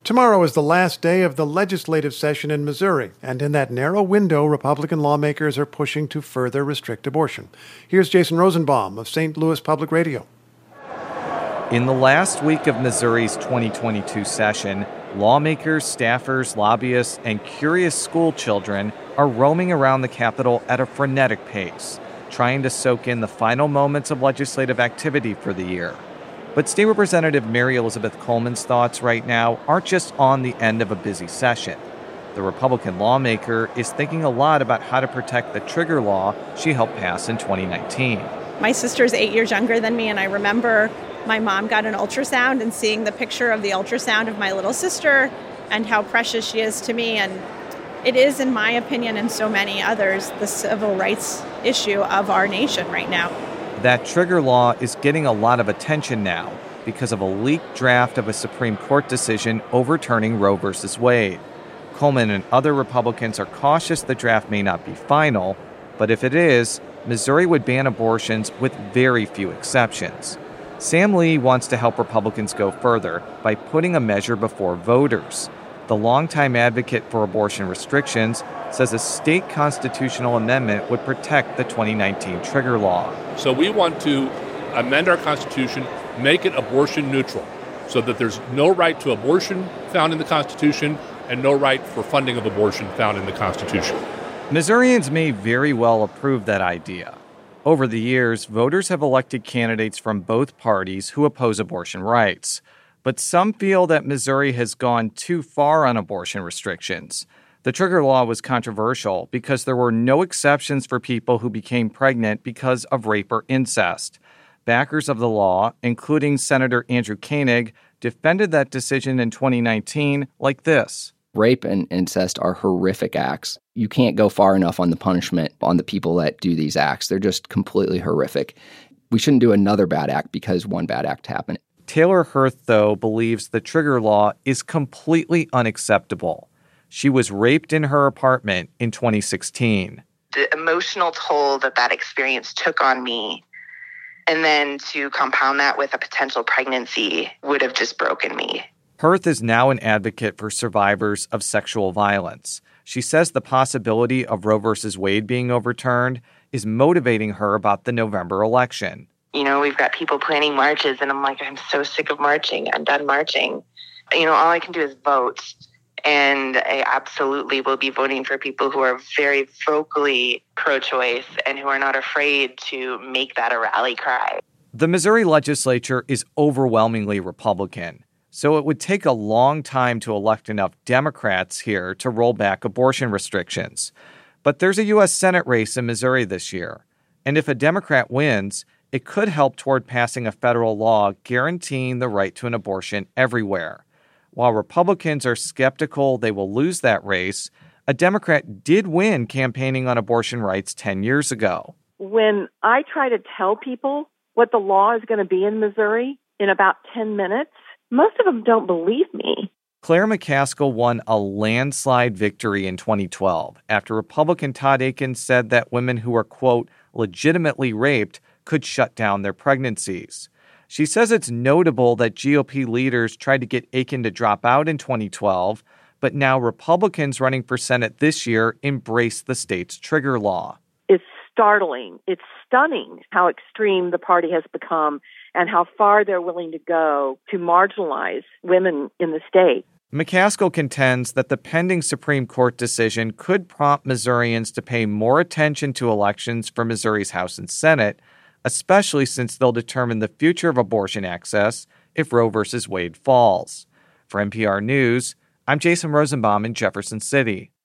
Tomorrow is the last day of the legislative session in Missouri, and in that narrow window, Republican lawmakers are pushing to further restrict abortion. Here's Jason Rosenbaum of St. Louis Public Radio. In the last week of Missouri's 2022 session, lawmakers, staffers, lobbyists, and curious school children are roaming around the Capitol at a frenetic pace, trying to soak in the final moments of legislative activity for the year. But State Representative Mary Elizabeth Coleman's thoughts right now aren't just on the end of a busy session. The Republican lawmaker is thinking a lot about how to protect the trigger law she helped pass in 2019. My sister's 8 years younger than me, and I remember my mom got an ultrasound and seeing the picture of the ultrasound of my little sister and how precious she is to me. And it is, in my opinion, and so many others, the civil rights issue of our nation right now. That trigger law is getting a lot of attention now because of a leaked draft of a Supreme Court decision overturning Roe v. Wade. Coleman and other Republicans are cautious the draft may not be final, but if it is, Missouri would ban abortions with very few exceptions. Sam Lee wants to help Republicans go further by putting a measure before voters. The longtime advocate for abortion restrictions says a state constitutional amendment would protect the 2019 trigger law. So we want to amend our Constitution, make it abortion neutral, so that there's no right to abortion found in the Constitution and no right for funding of abortion found in the Constitution. Missourians may very well approve that idea. Over the years, voters have elected candidates from both parties who oppose abortion rights. But some feel that Missouri has gone too far on abortion restrictions. The trigger law was controversial because there were no exceptions for people who became pregnant because of rape or incest. Backers of the law, including Senator Andrew Koenig, defended that decision in 2019 like this. Rape and incest are horrific acts. You can't go far enough on the punishment on the people that do these acts. They're just completely horrific. We shouldn't do another bad act because one bad act happened. Taylor Hirth, though, believes the trigger law is completely unacceptable. She was raped in her apartment in 2016. The emotional toll that experience took on me, and then to compound that with a potential pregnancy, would have just broken me. Hirth is now an advocate for survivors of sexual violence. She says the possibility of Roe v. Wade being overturned is motivating her about the November election. You know, we've got people planning marches, and I'm like, I'm so sick of marching. I'm done marching. You know, all I can do is vote. And I absolutely will be voting for people who are very vocally pro-choice and who are not afraid to make that a rally cry. The Missouri legislature is overwhelmingly Republican, so it would take a long time to elect enough Democrats here to roll back abortion restrictions. But there's a U.S. Senate race in Missouri this year, and if a Democrat wins, it could help toward passing a federal law guaranteeing the right to an abortion everywhere. While Republicans are skeptical they will lose that race, a Democrat did win campaigning on abortion rights 10 years ago. When I try to tell people what the law is going to be in Missouri in about 10 minutes, most of them don't believe me. Claire McCaskill won a landslide victory in 2012 after Republican Todd Akins said that women who are, quote, legitimately raped could shut down their pregnancies. She says it's notable that GOP leaders tried to get Akin to drop out in 2012, but now Republicans running for Senate this year embrace the state's trigger law. It's startling. It's stunning how extreme the party has become and how far they're willing to go to marginalize women in the state. McCaskill contends that the pending Supreme Court decision could prompt Missourians to pay more attention to elections for Missouri's House and Senate, especially since they'll determine the future of abortion access if Roe v. Wade falls. For NPR News, I'm Jason Rosenbaum in Jefferson City.